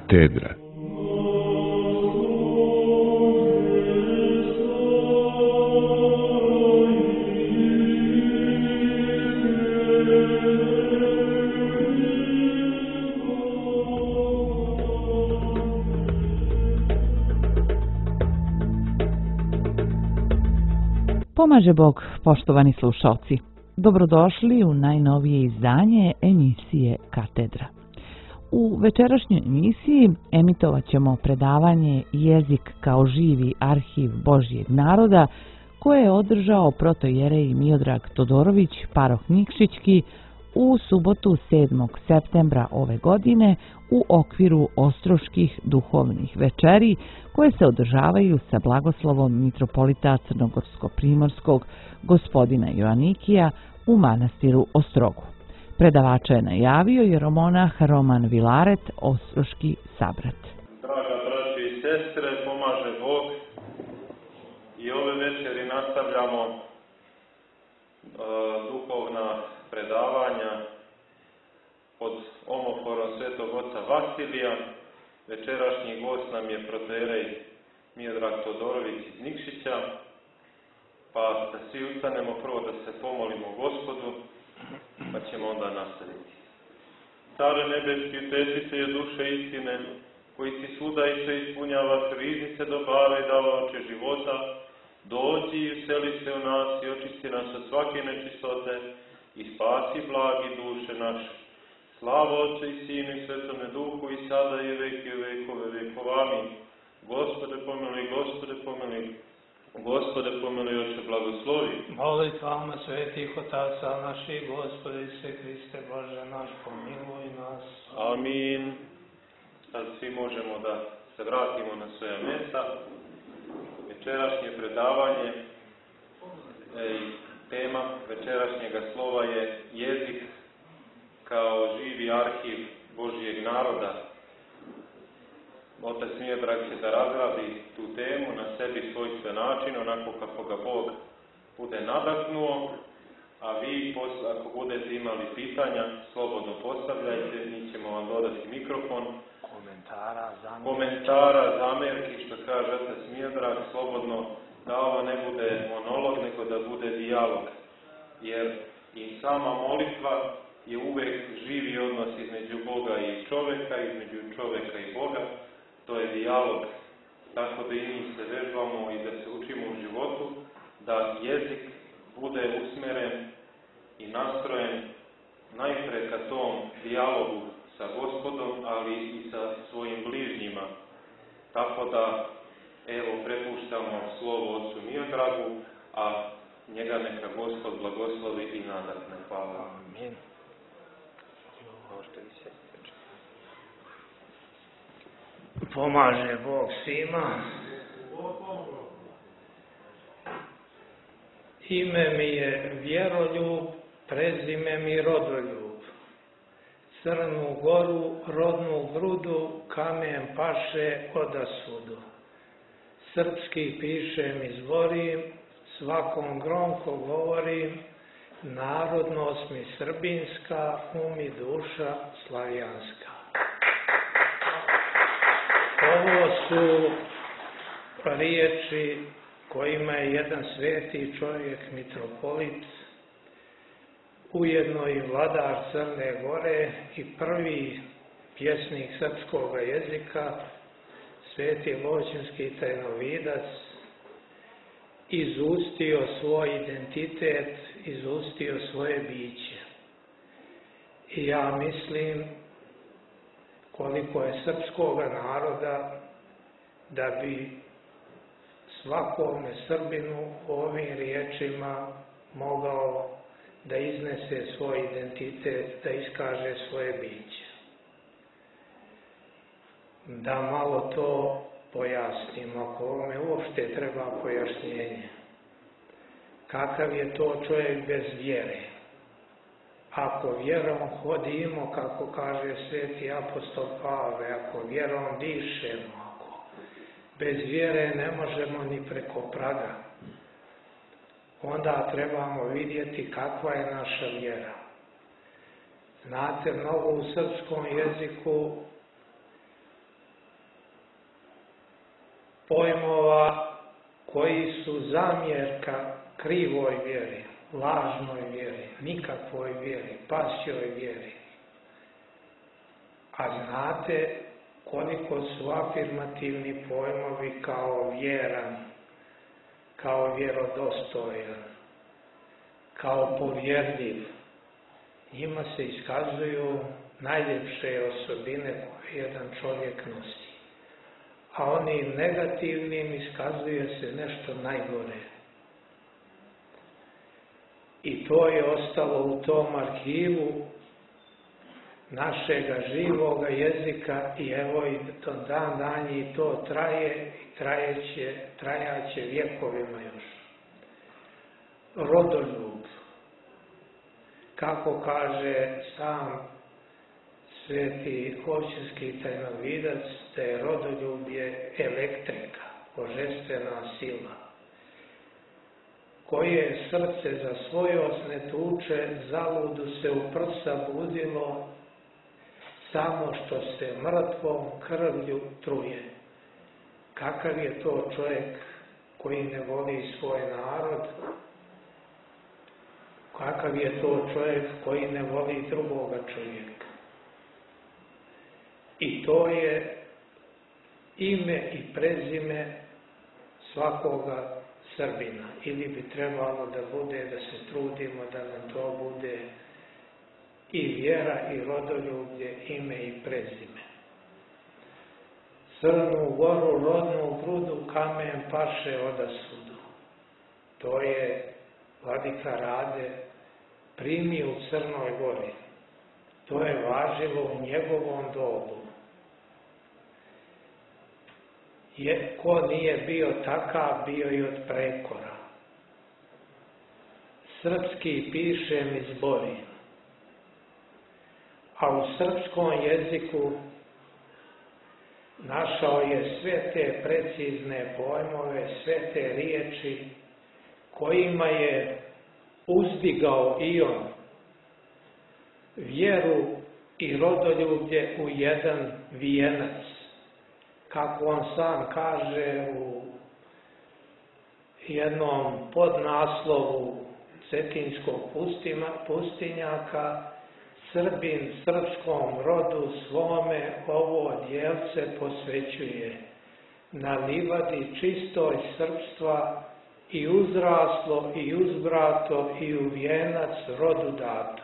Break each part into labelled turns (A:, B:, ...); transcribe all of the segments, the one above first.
A: Katedra.
B: Pomaže Bog, poštovani slušalci. Dobrodošli u najnovije izdanje emisije Katedra. U večerašnjoj emisiji emitovat ćemo predavanje Jezik kao živi arhiv Božjeg naroda koje je održao protojerej Miodrag Todorović, paroh Nikšićki, u subotu 7. septembra ove godine u okviru Ostroških duhovnih večeri koje se održavaju sa blagoslovom mitropolita Crnogorsko-primorskog gospodina Joanikija u manastiru Ostrogu. Predavača je najavio jeromonah Roman Vilaret, Ostroški sabrat.
C: Draga braće i sestre, pomaže Bog i ove večeri nastavljamo duhovna predavanja pod omoforom svetog oca Vasilija. Večerašnji gost nam je protojerej Miodrag Todorović iz Nikšića, pa da svi ustanemo prvo da se pomolimo Gospodu, pa ćemo onda nastaviti. Care nebeski, utešitelju duše istine, koji si svuda i sve ispunjavaš, riznice dobara i davaoče života, dođi i useli se u nas i očisti nas od svake nečistote i spasi blagi duše naše. Slava Otcu i Sinu i Svetome Duhu i sada i veki i vekove vekova. Amin. Gospode pomiluj, Gospode pomiluj, Gospode pomiluj, Oče blagoslovi.
D: Molitvama svetih otaca naših, Gospode Isuse Hriste Bože naš, pomiluj nas.
C: Amin. Sad svi možemo da se vratimo na svoja mjesta. Večerašnje predavanje i tema večerašnjega slova je jezik kao živi arhiv Božjeg naroda. Otac Miodrag će da razradi tu temu na sebi svojstven način, onako kako ga Bog bude nadahnuo, a vi, ako budete imali pitanja, slobodno postavljajte, mi ćemo vam dodati mikrofon. Komentara, zamerki, što kaže otac Miodrag, slobodno, da ovo ne bude monolog, nego da bude dijalog. Jer i sama molitva je uvek živi odnos između Boga i čoveka, između čoveka i Boga. To je dijalog, tako da i mi se vežbamo i da se učimo u životu, da jezik bude usmeren i nastrojen najpre ka tom dijalogu sa Gospodom, ali i sa svojim bližnjima. Tako da, evo, prepuštamo slovo Otcu Miodragu, a njega neka Gospod blagoslovi i nadahne. Hvala.
D: Amin. Pomaže Bog svima. Ime mi je Vjeroljub, prezime mi Rodoljub. Crnu goru, rodnu grudu, kamen paše odasudu. Srpski pišem i zborim, svakom gromko govorim, narodnost mi srbinska, mi duša slavijanska. Ovo su riječi kojima je jedan sveti čovjek, mitropolit, ujedno i vladar Crne Gore i prvi pjesnik srpskog jezika, sveti Loćinski tajnovidac, izustio svoj identitet, izustio svoje biće. I ja mislim koliko je srpskoga naroda da bi svakome Srbinu ovim riječima mogao da iznese svoj identitet, da iskaže svoje biće. Da malo to pojasnimo, ako ovome uopšte treba pojašnjenje. Kakav je to čovjek bez vjere? Ako vjerom hodimo, kako kaže sveti apostol Pavle, ako vjerom dišemo, ako bez vjere ne možemo ni preko praga, onda trebamo vidjeti kakva je naša vjera. Znate, mnogo u srpskom jeziku pojmova koji su zamjerka krivoj vjeri, lažnoj vjeri, nikakvoj vjeri, pasjoj vjeri. A znate koliko su afirmativni pojmovi kao vjeran, kao vjerodostojan, kao povjerljiv. Njima se iskazuju najljepše osobine koje jedan čovjek nosi. A onim negativnim iskazuje se nešto najgore. I to je ostalo u tom arhivu našega živoga jezika i evo i do dan danji to traje i trajaće vjekovima još. Rodoljub. Kako kaže sam sveti Hoćinski tajnovidac, da je rodoljublje elektrika, božestvena sila, koje srce za svojost ne tuče, zaludu se u prsa budilo, samo što se mrtvom krvlju truje. Kakav je to čovjek koji ne voli svoj narod? Kakav je to čovjek koji ne voli drugoga čovjeka? I to je ime i prezime svakoga Srbina. Ili bi trebalo da bude, da se trudimo da nam to bude i vjera i rodoljublje, ime i prezime. Crnu Goru, rodnu grudu, kamen paše odasudu. To je vladika Rade primio u Crnoj Gori. To je važilo u njegovom dobu. Ko nije bio takav, bio i od prekora. Srpski pišem i zbori. A u srpskom jeziku našao je sve te precizne pojmove, sve te riječi kojima je uzdigao i on vjeru i rodoljublje u jedan vijenac. Kako on sam kaže u jednom podnaslovu Cetinskog pustinjaka, Srbin srpskom rodu svome ovo djelce posvećuje, na livadi čistoj srpstva i uzraslo i uzbrato i u vijenac rodu dato.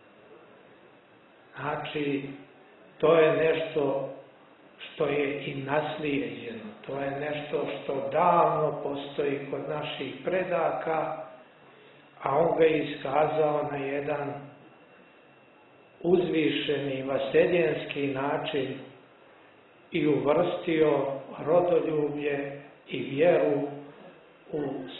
D: Znači, to je nešto što je i naslijeđeno, to je nešto što davno postoji kod naših predaka, a on ga je iskazao na jedan uzvišeni vaseljenski način i uvrstio rodoljublje i vjeru u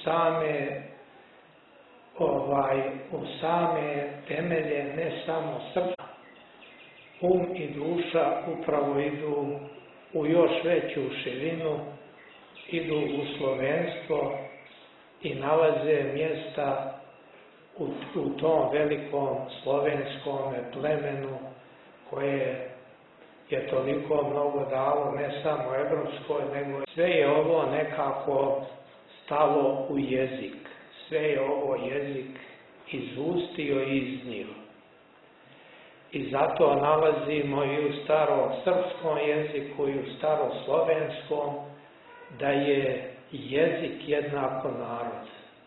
D: same temelje, ne samo srca. Um i duša upravo idu u još veću širinu, idu u slovenstvo i nalaze mjesta u tom velikom slovenskom plemenu koje je toliko mnogo dalo, ne samo evropskoj, nego sve je ovo nekako stalo u jezik. Sve je ovo jezik izustio i iznio. I zato nalazimo i u starosrpskom jeziku i u staroslovenskom da je jezik jednako narod.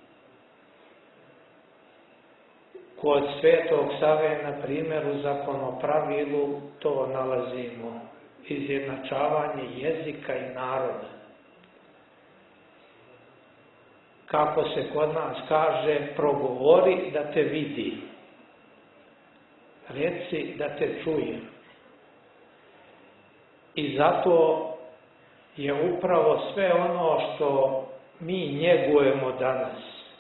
D: Kod Svetog Save, na primjer, u zakonopravilu to nalazimo, izjednačavanje jezika i naroda. Kako se kod nas kaže, progovori da te vidi, reci da te čuje. I zato je upravo sve ono što mi njegujemo danas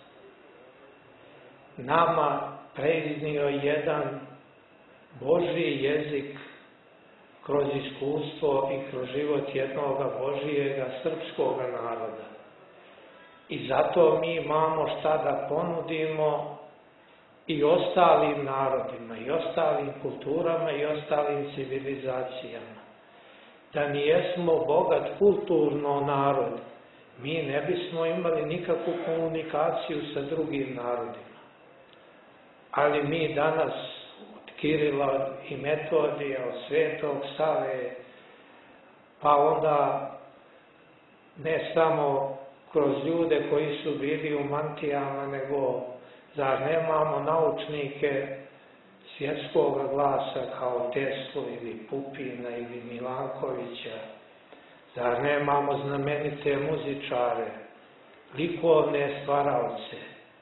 D: nama preiznio jedan Božji jezik kroz iskustvo i kroz život jednoga Božijega srpskog naroda. I zato mi imamo šta da ponudimo i ostalim narodima, i ostalim kulturama, i ostalim civilizacijama. Da nijesmo bogat kulturno narod, mi ne bismo imali nikakvu komunikaciju sa drugim narodima. Ali mi danas od Kirila i Metodija, od Svetog Save, pa onda ne samo kroz ljude koji su bili u mantijama, nego zar nemamo naučnike svjetskog glasa kao Teslu ili Pupina ili Milankovića, zar nemamo znamenite muzičare, likovne stvaralce.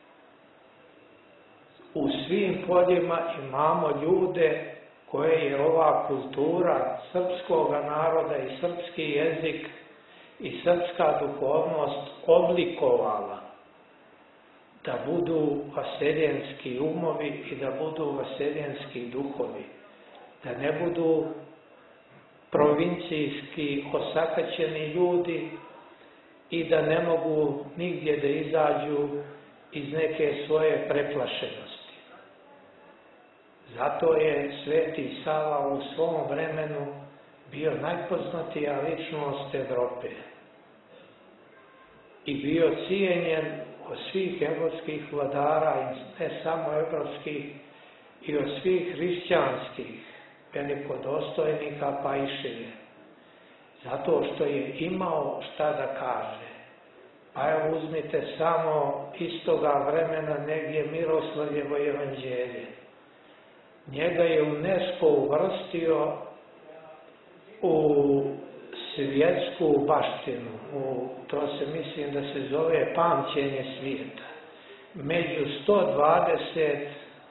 D: U svim poljima imamo ljude koje je ova kultura srpskog naroda i srpski jezik i srpska duhovnost oblikovala da budu vaseljenski umovi i da budu vaseljenski duhovi, da ne budu provincijski osakaćeni ljudi i da ne mogu nigdje da izađu iz neke svoje preplašenosti. Zato je Sveti Sava u svom vremenu bio najpoznatija ličnost Evrope i bio cijenjen od svih evropskih vladara, i ne samo evropskih, i od svih hrišćanskih velikodostojnika pa i šire. Zato što je imao šta da kaže. Pa evo uzmite samo iz toga vremena negdje Miroslavljevo evanđelje. Njega je UNESCO uvrstio u svjetsku baštinu, to se mislim da se zove pamćenje svijeta. Među 120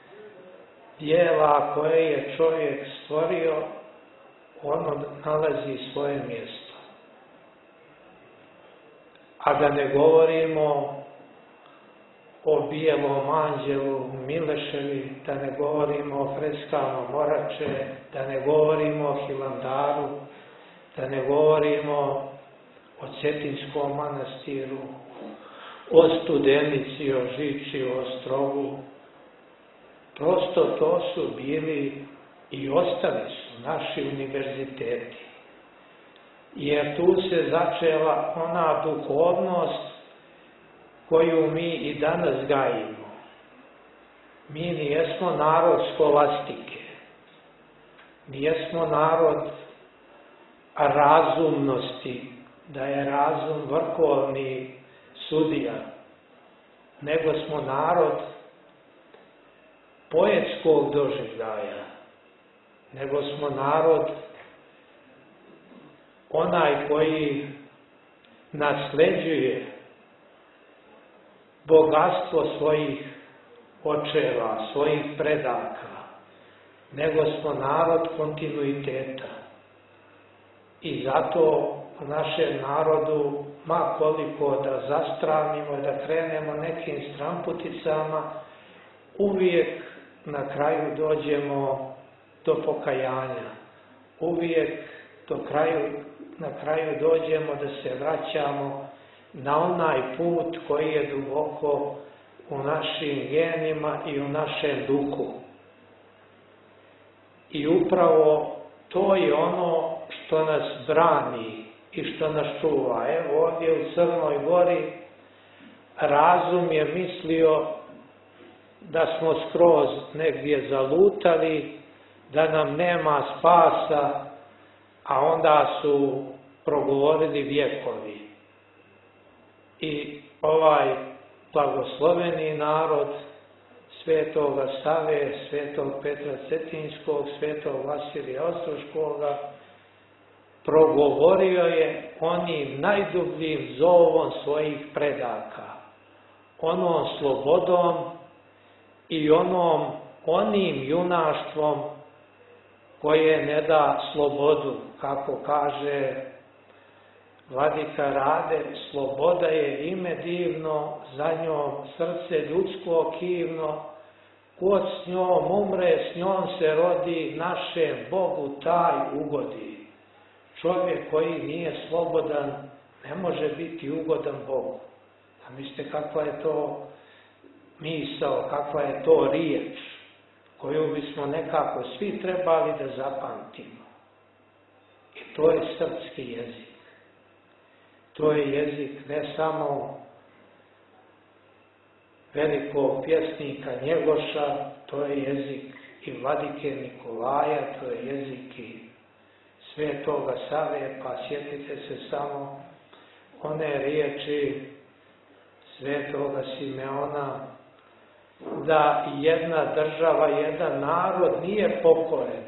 D: djela koje je čovjek stvorio, ono nalazi svoje mjesto. A da ne govorimo o bijelom anđelu Mileševi, da ne govorimo o freskama Morače, da ne govorimo o Hilandaru, da ne govorimo o Cetinskom manastiru, o Studenici, o Žiči, o Ostrogu. Prosto to su bili i ostali su naši univerziteti. Jer tu se začela ona duhovnost koju mi i danas gajimo. Mi nijesmo narod skolastike, nijesmo narod razumnosti, da je razum vrhovni sudija, nego smo narod poetskog doživljaja, nego smo narod onaj koji nasleđuje bogatstvo svojih očeva, svojih predaka, nego smo narod kontinuiteta. I zato u našem narodu, ma koliko da zastranimo, da krenemo nekim stramputicama, uvijek na kraju dođemo do pokajanja. Uvijek na kraju dođemo da se vraćamo na onaj put koji je duboko u našim genima i u našem duhu. I upravo to je ono što nas brani i što nas čuva. Evo ovdje u Crnoj Gori razum je mislio da smo skroz negdje zalutali, da nam nema spasa, a onda su progovorili vjekovi. I ovaj blagosloveni narod Svetoga Save, Svetog Petra Cetinskog, Svetog Vasilija Ostroškoga progovorio je onim najdubljim zovom svojih predaka, onom slobodom i onim junaštvom koje ne da slobodu, kako kaže Vladika Rade, sloboda je ime divno, za njom srce ljudsko kivno, ko s njom umre, s njom se rodi, našem Bogu taj ugodi. Čovjek koji nije slobodan ne može biti ugodan Bogu. A mislite kakva je to misao, kakva je to riječ koju bismo nekako svi trebali da zapamtimo. I to je srpski jezik. To je jezik ne samo velikog pjesnika Njegoša, to je jezik i vladike Nikolaja, to je jezik i Svetoga Save, pa sjetite se samo one riječi Svetoga Simeona, da jedna država, jedan narod nije pokoren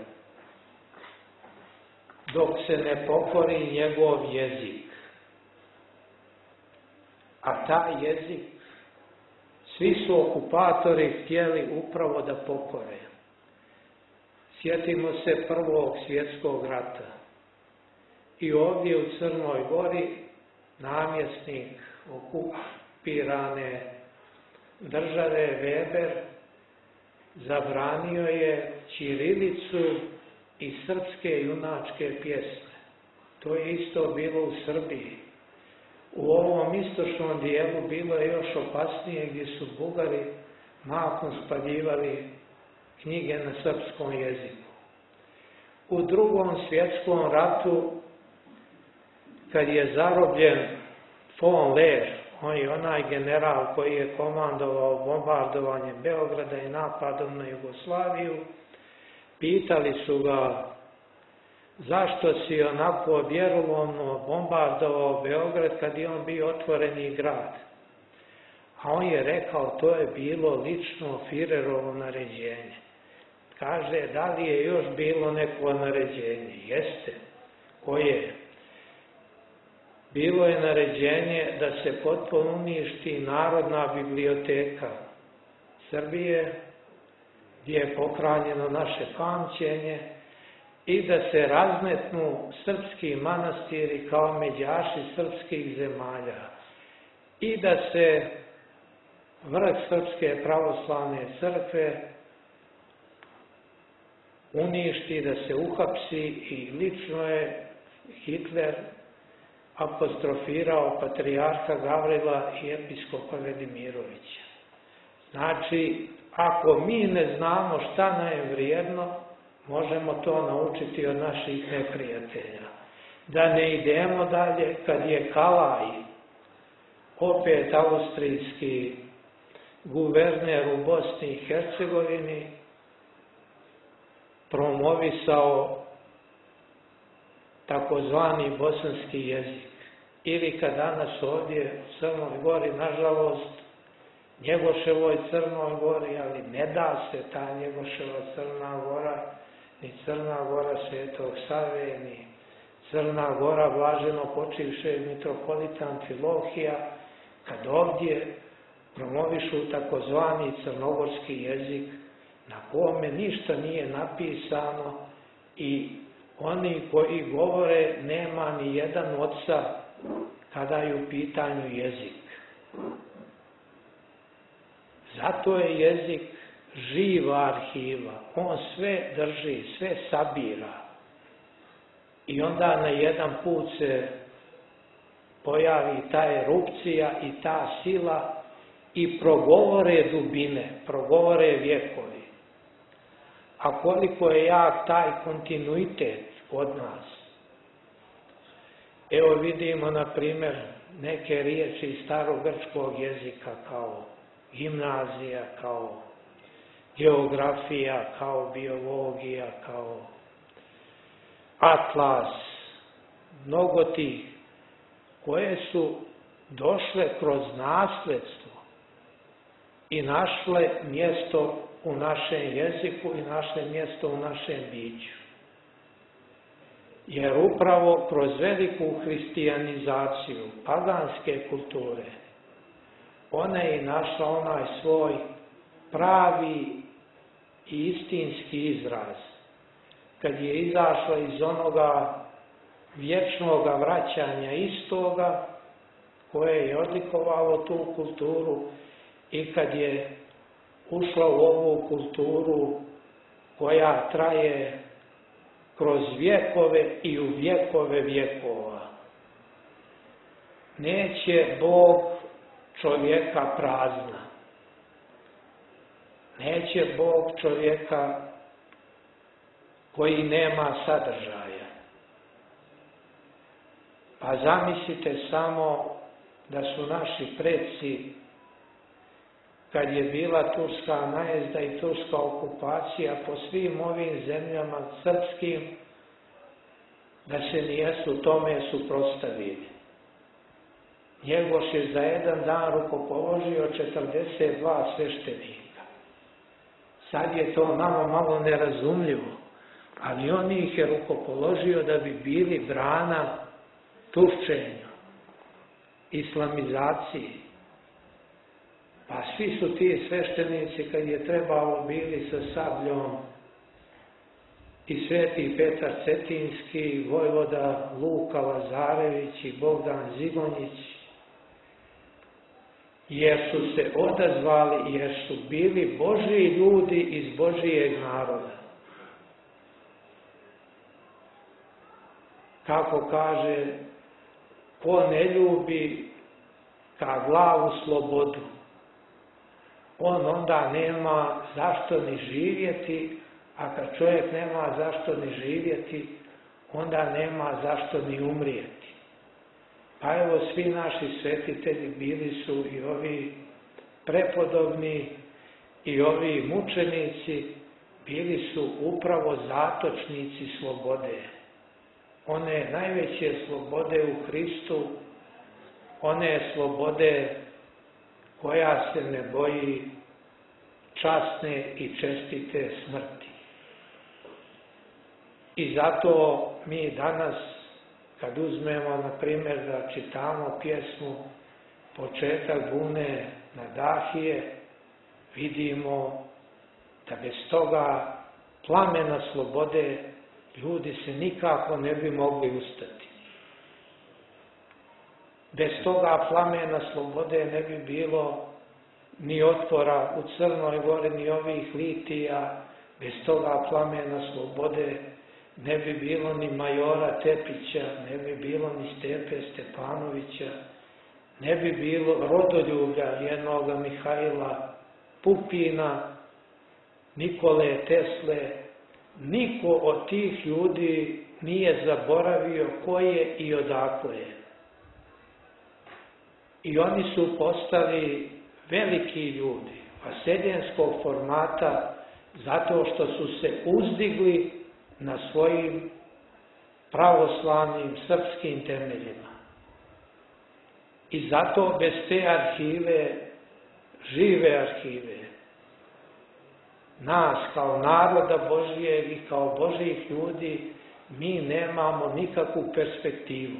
D: dok se ne pokori njegov jezik. A taj jezik svi su okupatori htjeli upravo da pokore. Sjetimo se Prvog svjetskog rata. I ovdje u Crnoj Gori namjesnik okupirane države Weber zabranio je ćirilicu i srpske junačke pjesme. To je isto bilo u Srbiji. U ovom istočnom dijelu bilo je još opasnije, gdje su Bugari mahom spaljivali knjige na srpskom jeziku. U Drugom svjetskom ratu, kad je zarobljen von Lehr, on je onaj general koji je komandovao bombardovanjem Beograda i napadom na Jugoslaviju, pitali su ga zašto si onako vjerolovno bombardovao Beograd kad je on bio otvoreni grad. A on je rekao, to je bilo lično Führerovo naređenje. Kaže, da li je još bilo neko naređenje? Jeste. Koje? Bilo je naređenje da se potpuno uništi Narodna biblioteka Srbije, gdje je pohranjeno naše pamćenje, i da se razmetnu srpski manastiri kao međaši srpskih zemalja i da se vrh Srpske pravoslavne crkve uništi, da se uhapsi, i lično je Hitler apostrofirao patrijarha Gavrila i episkopa Velimirovića. Znači, ako mi ne znamo šta nam je vrijedno, možemo to naučiti od naših neprijatelja. Da ne idemo dalje, kad je Kalaj, opet austrijski guverner u Bosni i Hercegovini, promovisao takozvani bosanski jezik. Ili kad danas ovdje u Crnoj Gori, nažalost, Njegoševoj Crnoj Gori, ali ne da se ta Njegoševa Crna Gora, ni Crna Gora Svetog Save, ni Crna Gora blaženo počivše mitropolita Amfilohija, kad ovdje promovišu takozvani crnogorski jezik, na kome ništa nije napisano, i oni koji govore nema ni jedan oca kada je u pitanju jezik. Zato je jezik živa arhiva. On sve drži, sve sabira. I onda na jedan put se pojavi ta erupcija i ta sila i progovore dubine, progovore vjekovi. A koliko je jak taj kontinuitet od nas. Evo vidimo, na primjer, neke riječi iz starogrčkog jezika kao gimnazija, kao geografija, kao biologija, kao atlas, mnogo tih koje su došle kroz nasledstvo i našle mjesto u našem jeziku i našle mjesto u našem biću. Jer upravo kroz veliku hrišćanizaciju paganske kulture ona je našla onaj svoj pravi i istinski izraz. Kad je izašla iz onoga vječnoga vraćanja istoga koje je odlikovalo tu kulturu, i kad je ušla u ovu kulturu koja traje kroz vjekove i u vjekove vjekova. Neće Bog čovjeka prazna. Neće Bog čovjeka koji nema sadržaja. Pa zamislite samo da su naši preci, kad je bila turska najezda i turska okupacija po svim ovim zemljama srpskim, da se nijesu tome suprotstavili. Njegoš je za jedan dan rukopoložio 42 sveštenika. Sad je to nama malo nerazumljivo, ali on ih je rukopoložio da bi bili brana turčenju, islamizaciji. Pa svi su ti sveštenici, kad je trebalo, bili sa sabljom, i Sveti Petar Cetinski, i vojvoda Luka Lazarević, i Bogdan Zigonjić, jer su se odazvali, jer su bili Božji ljudi iz Božijeg naroda. Kako kaže, ko ne ljubi ka glavu slobodu, on onda nema zašto ni živjeti, a kad čovjek nema zašto ni živjeti, onda nema zašto ni umrijeti. Pa evo, svi naši svetitelji bili su i ovi prepodobni i ovi mučenici, bili su upravo zatočnici slobode. One najveće slobode u Hristu, one slobode koja se ne boji časne i čestite smrti. I zato mi danas, kad uzmemo, na primjer, da čitamo pjesmu Početak bune na Dahije, vidimo da bez toga plamena slobode ljudi se nikako ne bi mogli ustati. Bez toga plamena slobode ne bi bilo ni otpora u Crnoj Gori, ni ovih litija. Bez toga plamena slobode ne bi bilo ni majora Tepića, ne bi bilo ni Stepe Stepanovića, ne bi bilo rodoljublja jednoga Mihajla Pupina, Nikole Tesle. Niko od tih ljudi nije zaboravio ko je i odakle je. I oni su postali veliki ljudi, vaseljenskog formata, zato što su se uzdigli na svojim pravoslavnim srpskim temeljima. I zato bez te arhive, žive arhive, nas kao naroda Božijeg i kao Božijih ljudi, mi nemamo nikakvu perspektivu.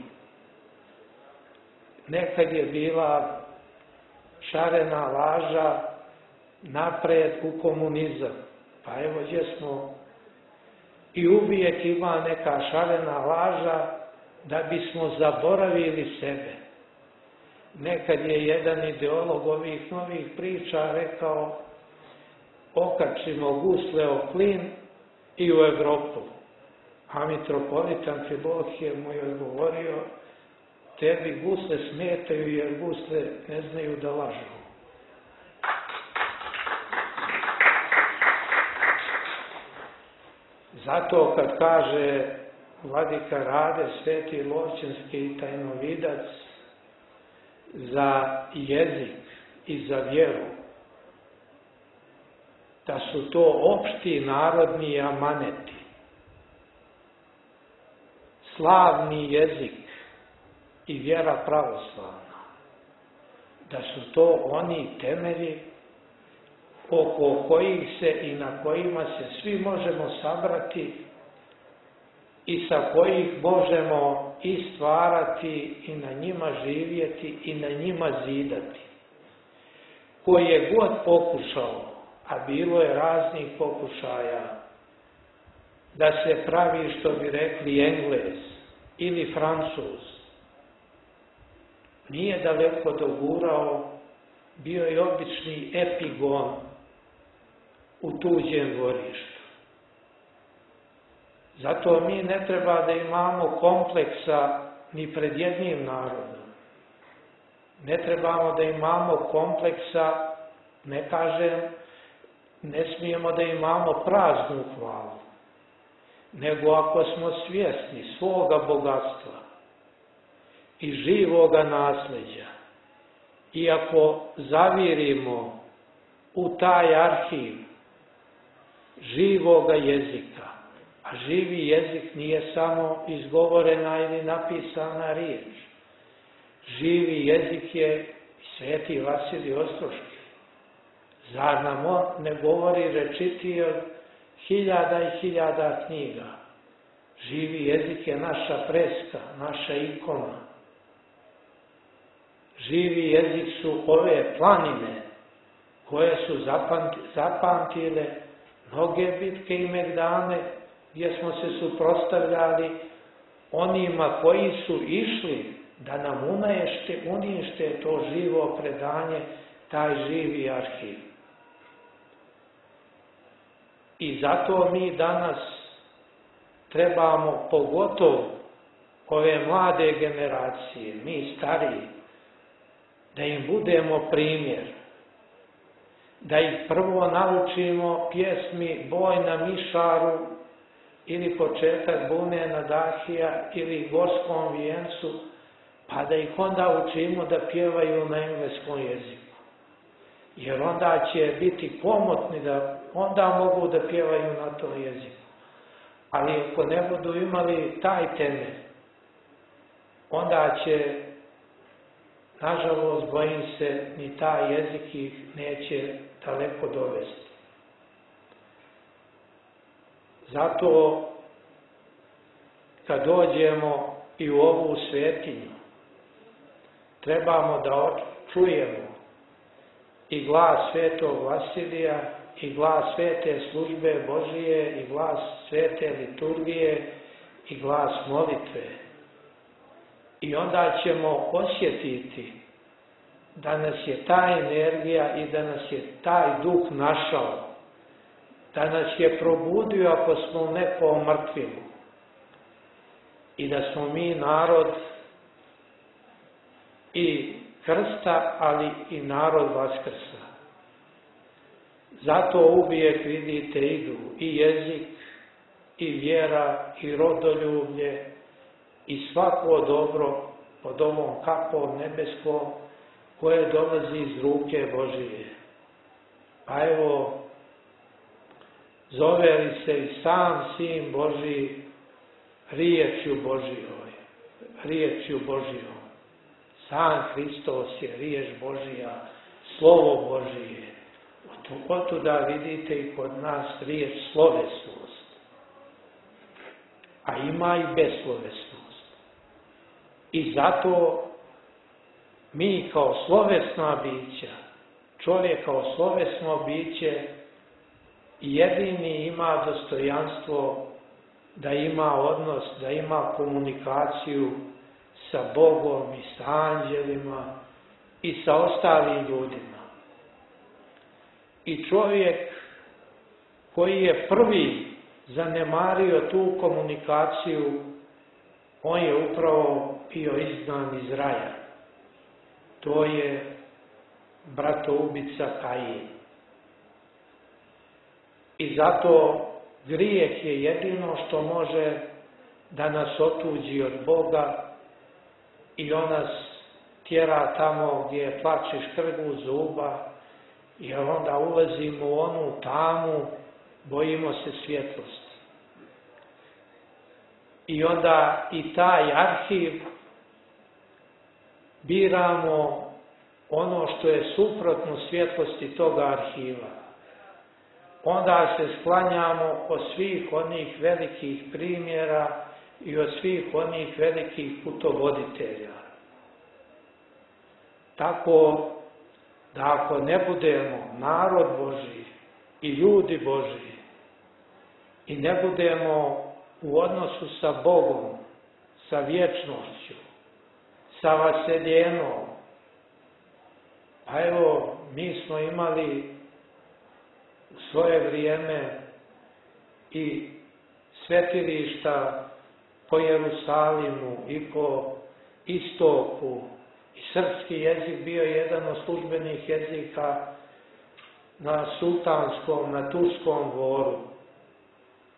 D: Nekad je bila šarena laža napred u komunizam. Pa evo gdje smo, i uvijek ima neka šarena laža da bismo zaboravili sebe. Nekad je jedan ideolog ovih novih priča rekao, okačimo gusle o klin i u Evropu. A mitropolit Amfilohije mu je odgovorio, tebi gusle smetaju jer gusle ne znaju da lažu. Zato kad kaže vladika Rade, sveti Lovćenski tajnovidac, za jezik i za vjeru, da su to opšti narodni amaneti, slavni jezik i vjera pravoslavna, da su to oni temelji oko kojih se i na kojima se svi možemo sabrati i sa kojih možemo i stvarati i na njima živjeti i na njima zidati. Ko je god pokušao, a bilo je raznih pokušaja, da se pravi, što bi rekli, Englez ili Francuz, nije daleko dogurao, bio je obični epigon u tuđem dvorištu. Zato mi ne treba da imamo kompleksa ni pred jednim narodom. Ne trebamo da imamo kompleksa, ne kažem, ne smijemo da imamo praznu hvalu, nego ako smo svjesni svoga bogatstva i živoga nasljeđa. I ako zavirimo u taj arhiv živoga jezika, a živi jezik nije samo izgovorena ili napisana riječ. Živi jezik je Sveti Vasilij Ostroški. Zar nam on ne govori rečitiji od hiljada i hiljada knjiga? Živi jezik je naša freska, naša ikona. Živi jezik su ove planine koje su zapamtile mnoge bitke i megdane gdje smo se suprotstavljali onima koji su išli da nam unište to živo predanje, taj živi arhiv. I zato mi danas trebamo, pogotovo ove mlade generacije, mi stariji, da im budemo primjer, da ih prvo naučimo pjesmi Boj na Mišaru ili početak Bune na Dahija ili Gorskom vijencu, pa da ih onda učimo da pjevaju na engleskom jeziku. Jer onda će biti pomotni da onda mogu da pjevaju na tom jeziku. Ali ako ne budu imali taj temelj, onda će, nažalost, bojim se, ni taj jezik ih neće daleko dovesti. Zato, kad dođemo i u ovu svetinju, trebamo da čujemo i glas Svetog Vasilija, i glas Svete službe Božije, i glas Svete liturgije, i glas molitve. I onda ćemo osjetiti da nas je ta energija i da nas je taj duh našao, da nas je probudio ako smo ne pomrtvili i da smo mi narod i krsta, ali i narod Vaskrsa. Zato uvijek, vidite, idu i jezik, i vjera, i rodoljublje, i svako dobro pod ovom kapom nebeskom koje dolazi iz ruke Božije. Pa evo, zove li se i sam Sin Božiji riječju Božijom. Sam Hristos je riječ Božija, slovo Božije. Otuda vidite i kod nas riječ slovesnost. A ima i beslovesnost. I zato mi kao slovesna bića, čovjek kao slovesno biće, jedini ima dostojanstvo da ima odnos, da ima komunikaciju sa Bogom i sa anđelima i sa ostalim ljudima. I čovjek koji je prvi zanemario tu komunikaciju, on je upravo bio izgnan iz raja. To je bratoubica Kain. I zato grijeh je jedino što može da nas otuđi od Boga i on nas tjera tamo gdje je plač i škrgu zuba, jer onda ulazimo u onu tamu, bojimo se svjetlosti. I onda i taj arhiv biramo ono što je suprotno svjetlosti toga arhiva. Onda se sklanjamo od svih onih velikih primjera i od svih onih velikih putovoditelja. Tako da ako ne budemo narod Božji i ljudi Božji i ne budemo u odnosu sa Bogom, sa vječnošću, sa vaseljenom, pa evo, mi smo imali u svoje vrijeme i svetilišta po Jerusalimu i po istoku. I srpski jezik bio jedan od službenih jezika na sultanskom, na turskom dvoru.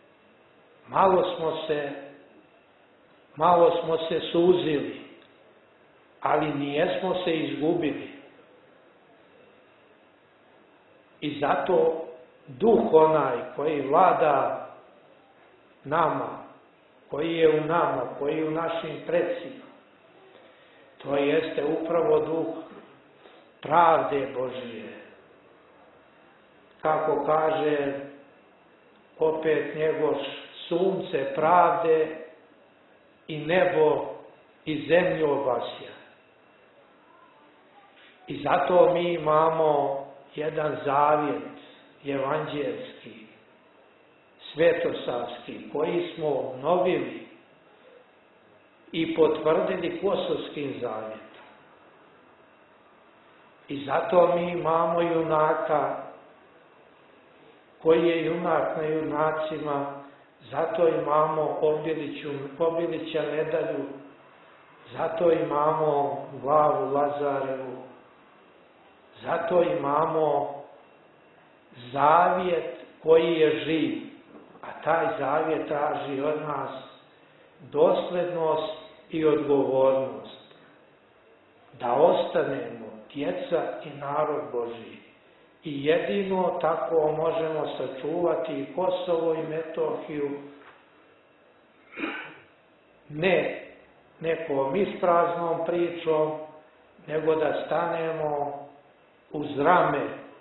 D: Malo smo se suzili, ali nijesmo se izgubili. I zato duh onaj koji vlada nama, koji je u nama, koji je u našim predsima, to jeste upravo duh pravde Božije. Kako kaže opet njegov sunce pravde i nebo i zemlju obasja. I zato mi imamo jedan zavjet evanđelski, svetosavski, koji smo obnovili i potvrdili Kosovskim zavjetom. I zato mi imamo junaka koji je junak na junacima, zato imamo Obilića medalju, zato imamo glavu Lazarevu, zato imamo zavjet koji je živ, a taj zavjet traži od nas doslednost i odgovornost, da ostanemo djeca i narod Božji. I jedino tako možemo sačuvati i Kosovo i Metohiju, ne nekom ispraznom pričom, nego da stanemo uz rame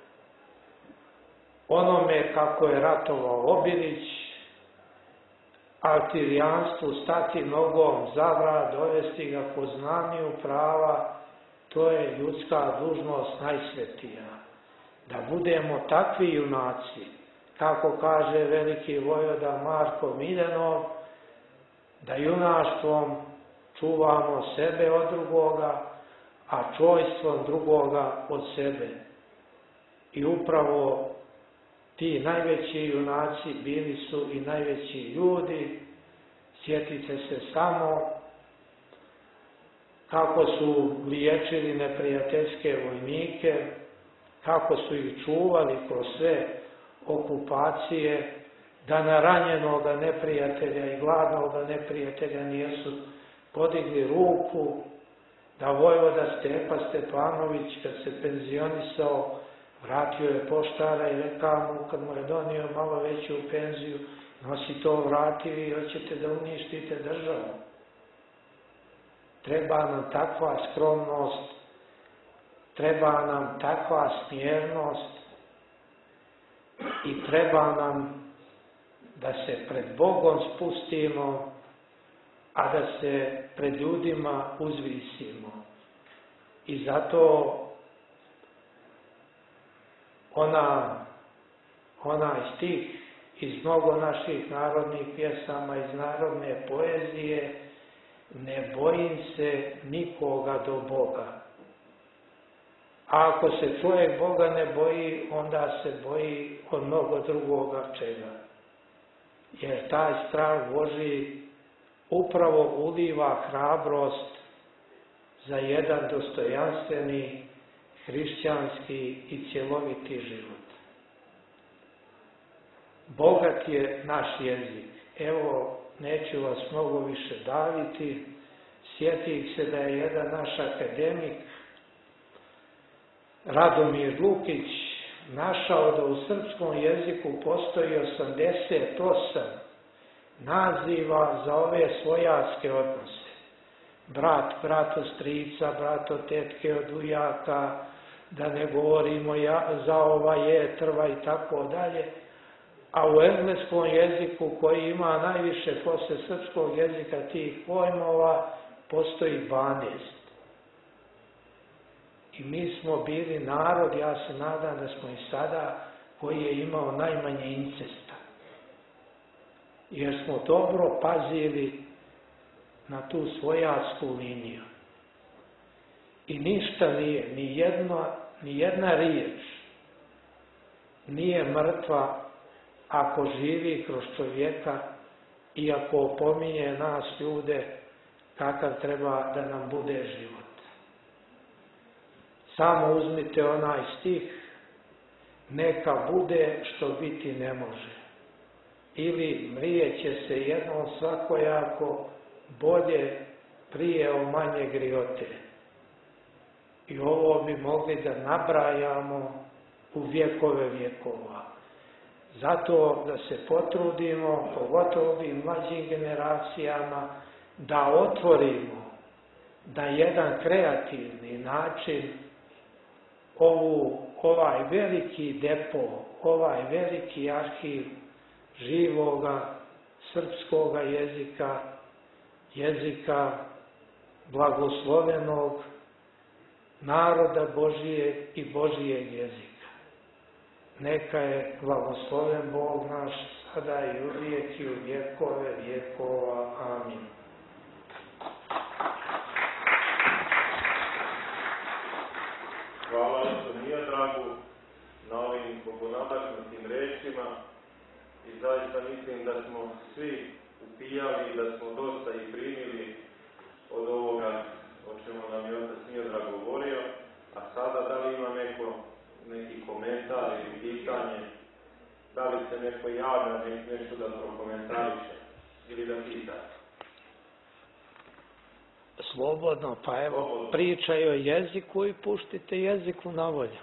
D: onome kako je ratovao Obilić, artirijanstvu stati nogom za vrat, dovesti ga po znanju prava, to je ljudska dužnost najsvetija. Da budemo takvi junaci, kako kaže veliki vojvoda Marko Miljanov, da junaštvom čuvamo sebe od drugoga, a čojstvom drugoga od sebe. I upravo ti najveći junaci bili su i najveći ljudi. Sjetite se samo kako su liječili neprijateljske vojnike, kako su ih čuvali kroz sve okupacije, da na ranjenoga neprijatelja i gladnoga neprijatelja nijesu podigli ruku, da vojvoda Stepa Stepanović, kad se penzionisao, vratio je poštara i rekao mu, kad mu je donio malo veću penziju, nosi to, vrati vi, hoćete da uništite državu. Treba nam takva skromnost, treba nam takva smjernost i treba nam da se pred Bogom spustimo, a da se pred ljudima uzvisimo. I zato onaj stih iz mnogo naših narodnih pjesama, iz narodne poezije, ne bojim se nikoga do Boga. A ako se čovjek Boga ne boji, onda se boji od mnogo drugoga čega. Jer taj strah Božji upravo uliva hrabrost za jedan dostojanstveni, hrišćanski i cjeloviti život. Bogat je naš jezik. Evo, neću vas mnogo više daviti. Sjetih se da je jedan naš akademik, Radomir Lukić, našao da u srpskom jeziku postoji 88 naziva za ove svojarske odnose. Brat, brato strica, brato tetke od ujaka, da ne govorimo za ova je, trva i tako dalje. A u engleskom jeziku, koji ima najviše posle srpskog jezika tih pojmova, postoji 12. I mi smo bili narod, ja se nadam da smo i sada, koji je imao najmanje incesta. Jer smo dobro pazili na tu svojarsku liniju. I ništa nije, ni jedna riječ nije mrtva ako živi kroz čovjeka i ako opominje nas ljude kakav treba da nam bude život. Samo uzmite onaj stih, neka bude što biti ne može. Ili mrijeće se jednom svakojako, bolje prije o manje griote. I ovo bi mogli da nabrajamo u vjekove vjekova. Zato da se potrudimo, pogotovo ovim mlađim generacijama, da otvorimo na jedan kreativni način ovaj veliki depo, ovaj veliki arhiv živoga srpskoga jezika, jezika blagoslovenog naroda Božijeg i Božijeg jezika. Neka je blagosloven Bog naš sada i uvijek i u vjekove vjekova. Amin.
C: Hvala Ocu Miodragu na ovim bogonadahnutim rečima i zaista mislim da smo svi upijali i da smo dosta i primili od ovoga o čemu nam je Otac Miodrag govorio, a sada da li ima neki komentar ili pitanje, da li se neko javlja nešto da prokomentariše ili da pita?
D: Slobodno, pa evo, pričaj o jeziku i puštite jeziku na volju.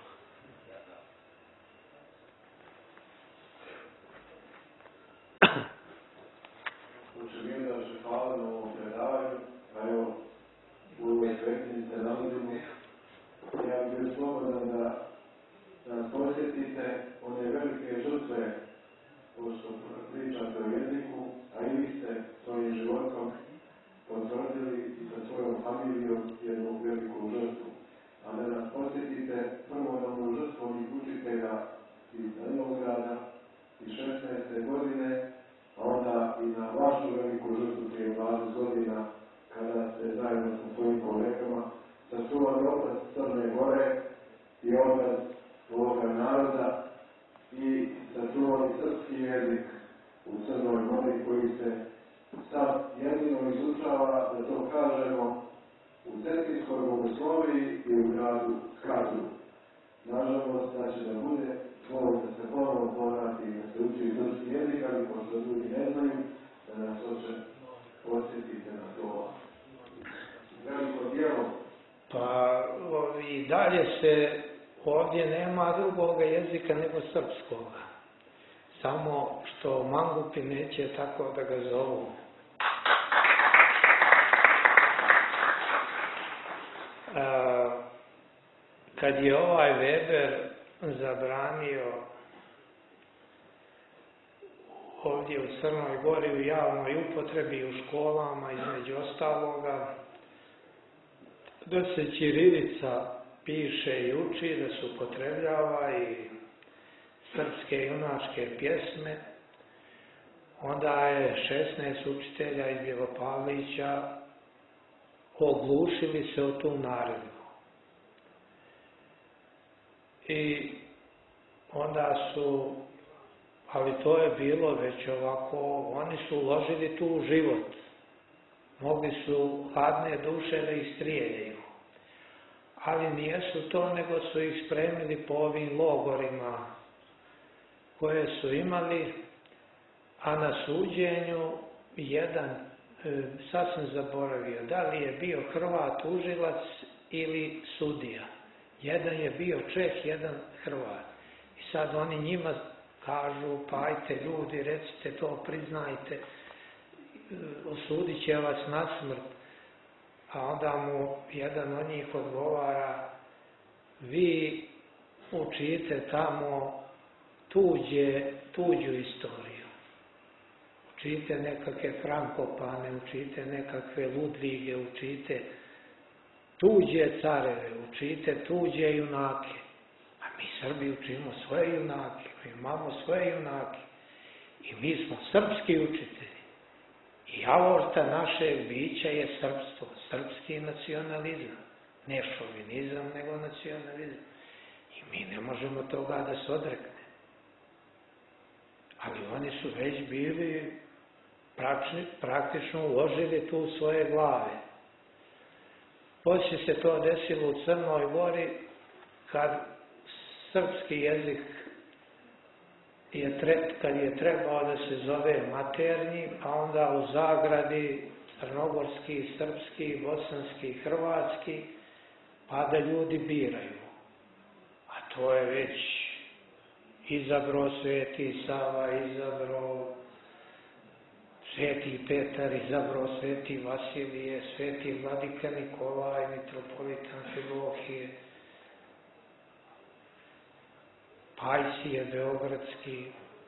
A: Hvala na ovom predavanju, a evo, u ovoj predsjednice nalazimo. Ja bih bio slobodan da nas posjetite one velike žrtve, pošto pričate o jeziku, a i vi ste svojim životom potvrdili i sa svojom familijom jednu veliku žrtvu. A da nas posjetite prvo na onu žrtvu onih učitelja iz Danilograda iz 16. godine, a onda i na vašu veliku žrtvu prije 20 godina, kada ste zajedno sa svojim kolegama sačuvali obraz Crne Gore i obraz ovoga naroda i sačuvali srpski jezik u Crnoj Gori koji se sad jedino izučava, da to kažemo, u Cetinskoj bogosloviji i u gradu Skadru. Nažalost, da će da bude Bog da se ponovno povrati i da se uči srpski jezik, ali pošto ljudi ne znaju, da nas hoće posjetite na to veliko djelo.
D: Pa i dalje se ovdje nema drugoga jezika nego srpskoga. Samo što mangupi neće tako da ga zovu. Kad je ovaj Weber zabranio ovdje u Crnoj Gori u javnoj upotrebi i u školama, između ostaloga, da se ćirilica piše i uči, da se upotrebljava i srpske junačke pjesme, onda je 16 učitelja iz Bjelopavlića oglušili se o tu naredbu. I onda su, ali to je bilo već ovako, oni su uložili tu u život. Mogli su hladne duše da ih strijeljaju. Ali nijesu to, nego su ih spremili po ovim logorima koje su imali, a na suđenju jedan, sad sam zaboravio, da li je bio Hrvat tužilac ili sudija. Jedan je bio Čeh, jedan Hrvat. I sad oni njima kažu, pa ajte ljudi, recite to, priznajte, osudit će vas na smrt. A onda mu jedan od njih odgovara, vi učite tamo tuđu istoriju. Učite nekakve Frankopane, učite nekakve Ludvige, učite tuđe careve, učite tuđe junake. A mi Srbi učimo svoje junake, mi imamo svoje junake. I mi smo srpski učitelji. I aorta našeg bića je srpstvo, srpski nacionalizam. Ne šovinizam, nego nacionalizam. I mi ne možemo toga da se odreknemo. Ali oni su već bili praktično uložili tu svoje glave. Poslije se to desilo u Crnoj Gori, kad srpski jezik kad je trebao da se zove maternji, a onda u zagradi crnogorski, srpski, bosanski, hrvatski, pa da ljudi biraju. A to je već izabrao Sveti Sava, izabrao Sveti Petar, izabrao Sveti Vasilije, Sveti Vladika Nikolaj, mitropolit Amfilohije, Pajsije Beogradski.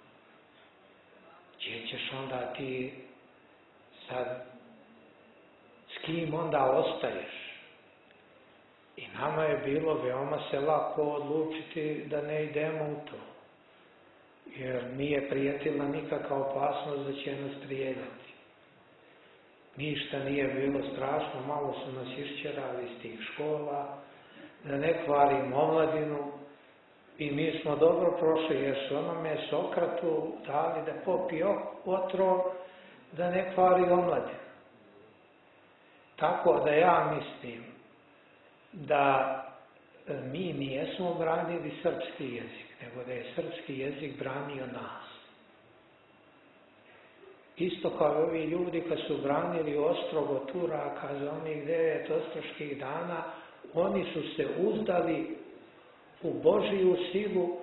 D: Gdje ćeš onda ti sad, s kim onda ostaješ? I nama je bilo veoma se lako odlučiti da ne idemo u to. Jer nije prijetila nikakva opasnost da će nas strijeljati. Ništa nije bilo strašno, malo su nas iščerali iz tih škola, da ne kvarimo omladinu. I mi smo dobro prošli, jer su onome Sokratu dali da popije otrov, da ne kvari omladinu. Tako da ja mislim da mi nijesmo branili srpski jezik, nego da je srpski jezik branio nas. Isto kao ovi ljudi kad su branili Ostrogo Turaka za onih 9 ostroških dana, oni su se uzdali u Božiju silu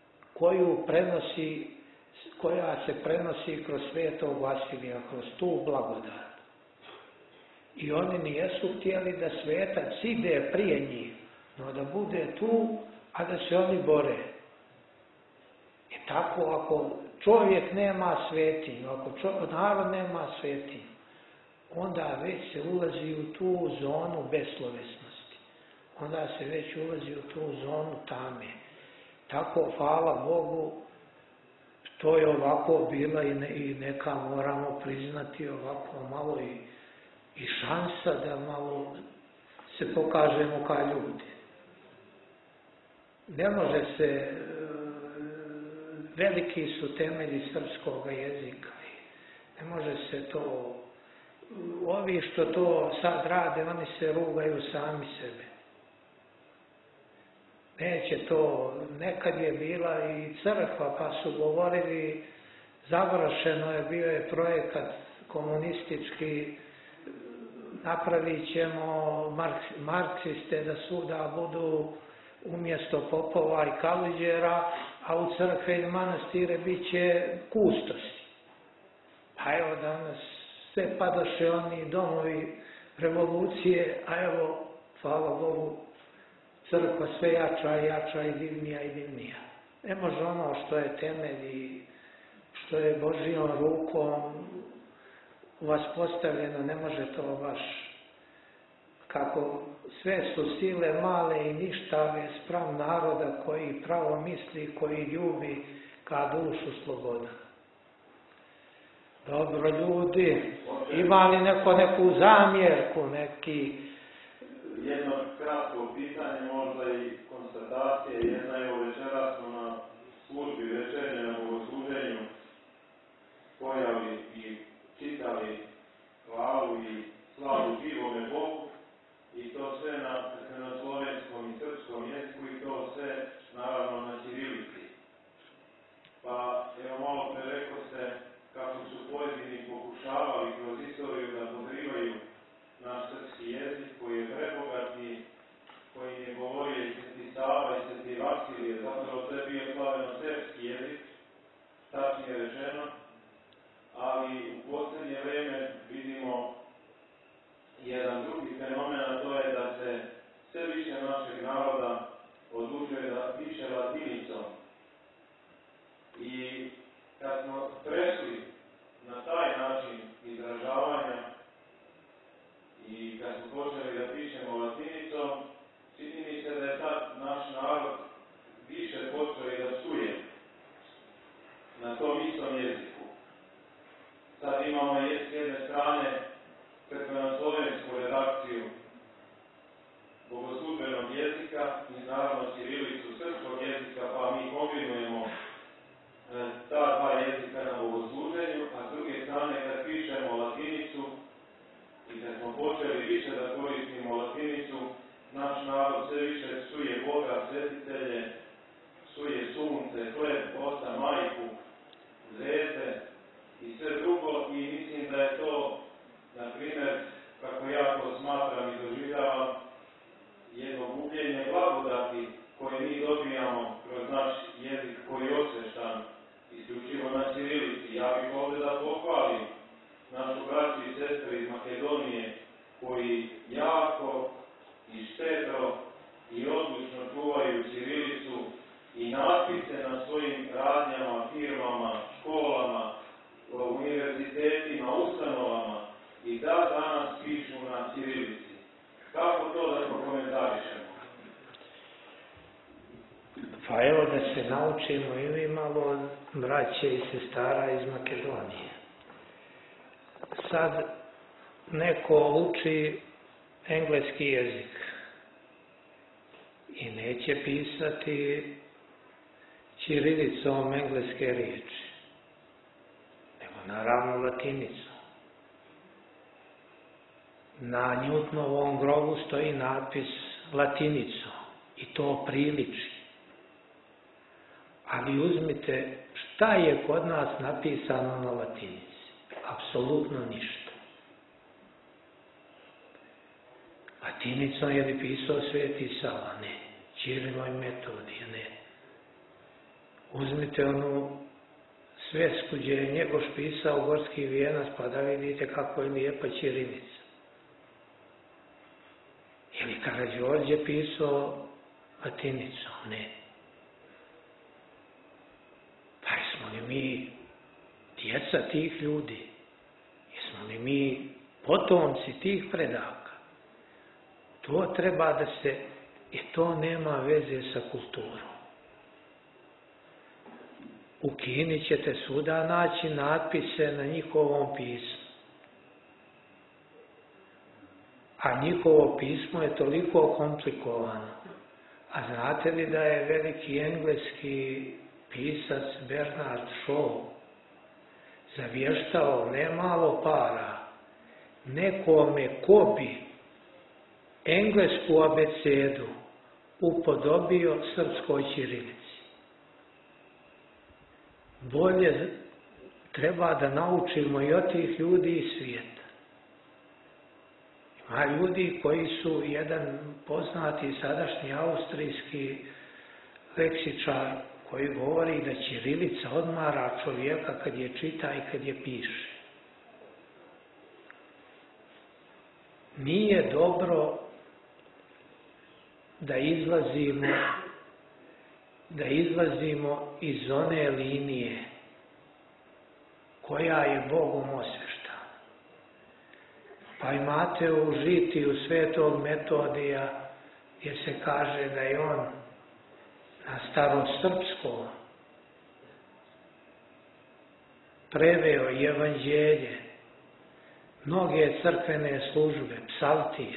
D: koja se prenosi kroz Svetog Vasilija, kroz tu blagodat. I oni nijesu htjeli da svetac ide prije njih, no da bude tu, a da se oni bore. I tako, ako čovjek nema svetinju, ako narod nema svetinju, onda već se ulazi u tu zonu beslovesnosti. Onda se već ulazi u tu zonu tame. Tako, hvala Bogu, to je ovako bila i neka, moramo priznati, ovako malo i šansa da malo se pokažemo kao ljudi. Ne može se, veliki su temelji srpskog jezika, ne može se to, ovi što to sad rade, oni se rugaju sami sebe. Neće to, nekad je bila i crkva, pa su govorili, završeno je, bio je projekat komunistički, napravit ćemo marksiste da svuda budu umjesto popova i kaluđera, a u crkve i manastire bit će kustosi. A evo danas sve padaše oni domovi revolucije, a evo, hvala Bogu, crkva sve jača i jača i divnija i divnija. Ne može ono što je temelj i što je Božijom rukom vas postavljeno, ne može to baš, kako sve su sile male i ništave spram naroda koji pravo misli, koji ljubi ka dušu sloboda. Dobro ljudi, ima li neku zamjerku, neki...
C: Jedno kratko pitanje, možda i konstatacije. Jedna je večeras smo na službi večernje na bogosluženju pojavili i čitali slavu i slavu živome Bogu i to sve na slovenskom i srpskom jeziku i to sve naravno na ćirilici. Pa evo malo pre rekao ste kako su pojedini pokušavali kroz istoriju da podrivaju naš srpski jezik koji je prebogat i koji je govorio i Sveti Sava i Sveti Vasilije, zapravo to je bio slaveno-srpski jezik, tačnije rečeno, ali u posljednje vreme vidimo jedan drugi fenomen, a to je da se sve više našeg naroda odlučuje da piše latinicom. I kad smo prešli na taj način izražavanja i kad smo počeli da pišemo latinicom, čini mi se da je sad naš narod više počeo i da psuje na tom istom jeziku. Sad imamo s jedne strane crkveno-slovensku redakciju bogoslužbenog jezika i naravno ćirilicu srpskog jezika, pa mi kombinujemo ta dva jezika na bogosluženju, a s druge strane kad pišemo latinicu i kad smo počeli više da koristimo latinicu, naš narod sve više psuje Boga, svetitelje, psuje sunce, hleb, oca, majku, zvijezde i sve drugo, i mislim da je to, na primjer, kako ja to smatram i doživljavam, jedno
D: Pa evo da se naučimo i mi malo od braće i sestara iz Makedonije. Sad neko uči engleski jezik i neće pisati ćirilicom engleske riječi, nego naravno latinicom. Na Newtonovom grobu stoji natpis latinicom i to priliči. Ali uzmite šta je kod nas napisano na latinici. Apsolutno ništa. Latinicom je li pisao Sveti Sava? Ne. Ćirilo i Metodije? Ne. Uzmite onu svesku gdje je Njegoš pisao Gorski vijenac, pa da vidite kako je lijepa ćirilica. Je li Karađorđe pisao latinicom? Ne. Pa jesmo li mi djeca tih ljudi? Jesmo li mi potomci tih predaka? To treba da se, i to nema veze sa kulturom. U Kini ćete svuda naći natpise na njihovom pismu. A njihovo pismo je toliko komplikovano. A znate li da je veliki engleski pisac Bernard Shaw zavještao ne malo para nekome ko bi englesku abecedu upodobio srpskoj ćirilici. Bolje treba da naučimo i od tih ljudi iz svijeta. Ima ljudi koji su, jedan poznati sadašnji austrijski leksičar koji govori da ćirilica odmara čovjeka kad je čita i kad je piše. Nije dobro da izlazimo iz one linije koja je Bogom osvještana. Pa imate u žitiju Svetog Metodija gdje se kaže da je on na starosrpskom preveo evanđelje, mnoge crkvene službe, psaltir.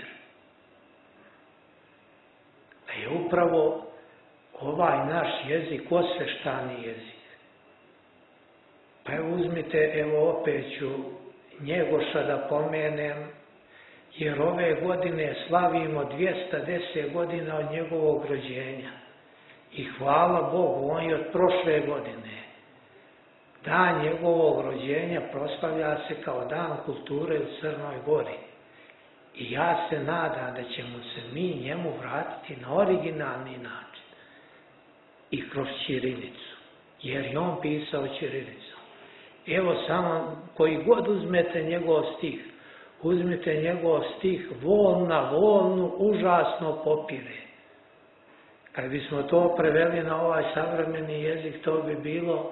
D: Da je upravo ovaj naš jezik osveštani jezik. Pa uzmite, evo opet ću Njegoša da pomenem, jer ove godine slavimo 210 godina od njegovog rođenja. I hvala Bogu, on je od prošle godine. Dan njegovog rođenja proslavlja se kao dan kulture u Crnoj Gori. I ja se nadam da ćemo se mi njemu vratiti na originalni način. I kroz ćirilicu. Jer je on pisao ćirilicom. Evo samo, koji god uzmete njegov stih, uzmite njegov stih, vol na volnu užasno popire. Kad bismo to preveli na ovaj savremeni jezik, to bi bilo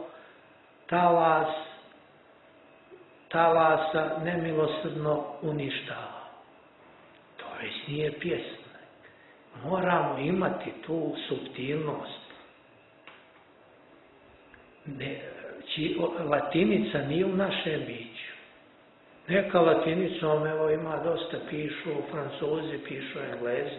D: talasa nemilosrdno uništava. To već nije pjesma. Moramo imati tu suptilnost. Latinica nije u našem biću. Neka latinicom, evo ima dosta, pišu Francuzi, pišu Englezi.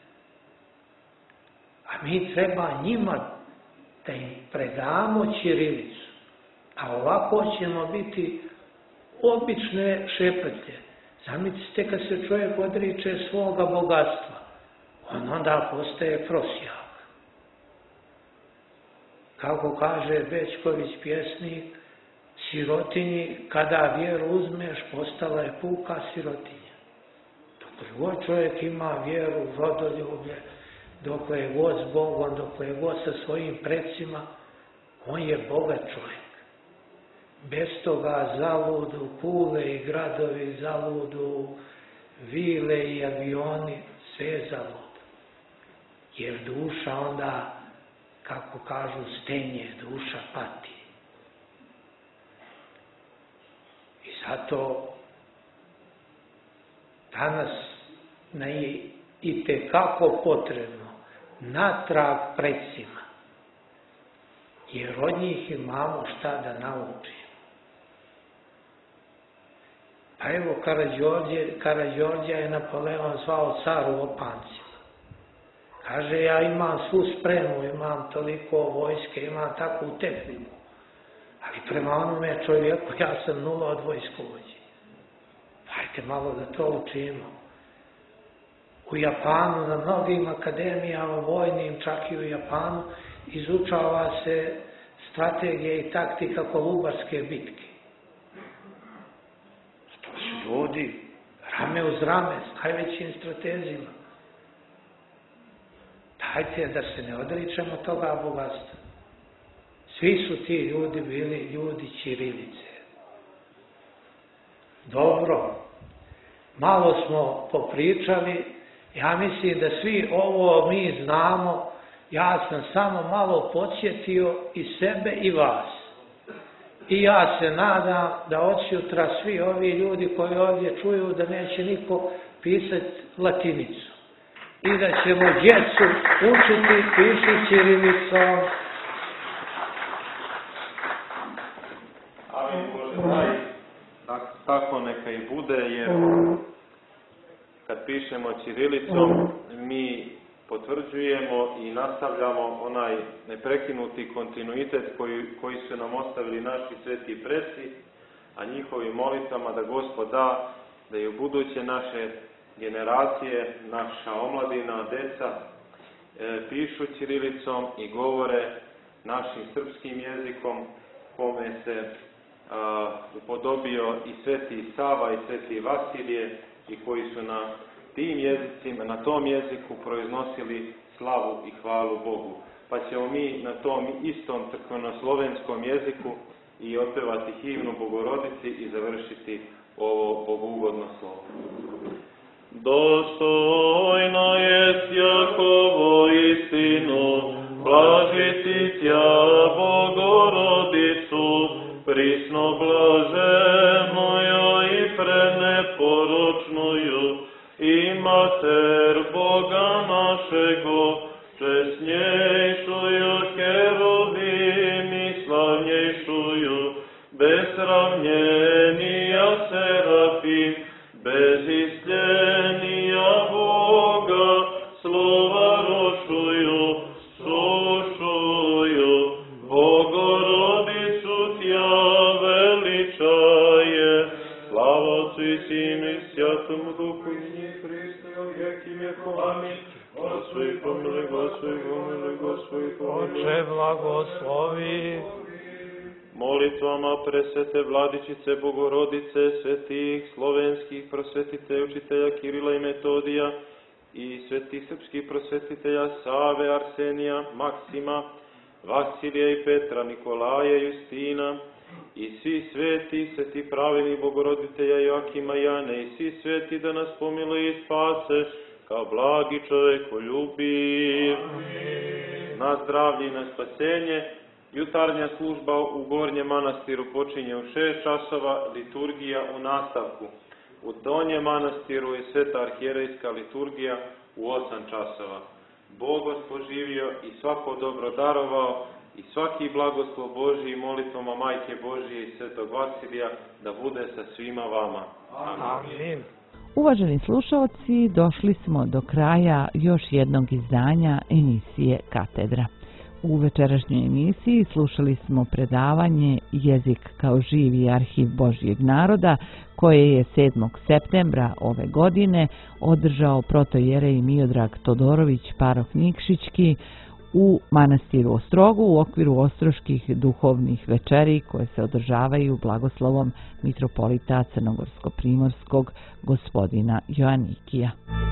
D: A mi treba njima da im predamo ćirilicu. A ovako ćemo biti obične šeprtlje. Zamislite kad se čovjek odriče svoga bogatstva, on onda postaje prosjak. Kako kaže Bečković pjesnik, sirotinji kada vjeru uzmeš postala je puka sirotinja. Dok god čovjek ima vjeru, rodoljublje, dokle je god s Bogom, dokle je god sa svojim predsima, on je bogat čovjek. Bez toga zaludu kule i gradovi, zaludu vile i avioni, sve je zaludu. Jer duša onda, kako kažu, stenje, duša pati. I zato danas nam je itekako potrebno natrag predsima jer od njih imamo šta da naučimo. Pa evo, Karađorđa je Napoleon zvao car u opancima. Kaže, ja imam svu spremu, imam toliko vojske, imam takvu tehniku. Ali prema onome čovjeku ja sam nula od vojskovođe. Hajde malo da to učimo. U Japanu, na mnogim akademijama vojnim, čak i u Japanu, izučava se strategije i taktika Kolubarske bitke. To su ljudi, rame uz rame, s najvećim stratezima. Dajte da se ne odričemo toga bogatstva. Svi su ti ljudi bili ljudi ćirilice. Dobro, malo smo popričali, ja mislim da svi ovo mi znamo, ja sam samo malo podsjetio i sebe i vas. I ja se nadam da od sutra svi ovi ljudi koji ovdje čuju da neće niko pisati latinicu. I da ćemo djecu učiti pisati ćirilicom.
C: Amin Bože, tako neka i bude, jer kad pišemo ćirilicom mi potvrđujemo i nastavljamo onaj neprekinuti kontinuitet koji su nam ostavili naši sveti preci, a njihovim molitvama da Gospod da i u buduće naše generacije, naša omladina, deca pišu ćirilicom i govore našim srpskim jezikom, kome se upodobio i sveti Sava i sveti Vasilije, i koji su na tim jezicima, na tom jeziku proiznosili slavu i hvalu Bogu. Pa ćemo mi na tom istom crkvenoslovenskom jeziku i otpevati himnu Bogorodici i završiti ovo bogougodno slovo.
E: Dostojna jest Jakovo istinu, blažiti Tja Bogorodicu, prisno blaženuju i preneporočnuju, i Mater Boga našego, česnjejšuju kerubim i slavnjejšuju, bez sravnjenija serafim, bez istljenija Boga, slova rošuju, sušuju, Bogorodicu Tja veličaje, slava Otcu i Sinu i Svjatomu Duhu i njih Hristu i vijeki vjekov. Amin. Gospodi pomiluj, Gospodi pomiluj, Gospodi pomiluj.
D: Oče blagoslovi.
C: Molitvama presvete Vladičice Bogorodice, svetih slovenskih prosvetitelja, učitelja Kirila i Metodija i svetih srpskih prosvetitelja Save, Arsenija, Maksima, Vasilija i Petra, Nikolaja, Justina i svi sveti, sveti pravilnih Bogoroditelja Joakima i Jane i svi sveti da nas pomiluje i spase kao blagi čovekoljubiv. Na zdravlje i na spasenje. Jutarnja služba u Gornjem manastiru počinje u 6 časova, liturgija u nastavku. U Donjem manastiru je sveta arhijerejska liturgija u 8 časova. Bog vas poživio i svako dobro darovao i svaki blagoslov Božji i molitvama Majke Božije i svetog Vasilija da bude sa svima vama. Amin.
B: Uvaženi slušalci, došli smo do kraja još jednog izdanja emisije Katedra. U večerašnjoj emisiji slušali smo predavanje Jezik kao živi arhiv Božjeg naroda, koje je 7. septembra ove godine održao protojerej Miodrag Todorović, paroh Nikšićki, u manastiru Ostrogu u okviru ostroških duhovnih večeri koje se održavaju blagoslovom mitropolita Crnogorsko-primorskog gospodina Joanikija.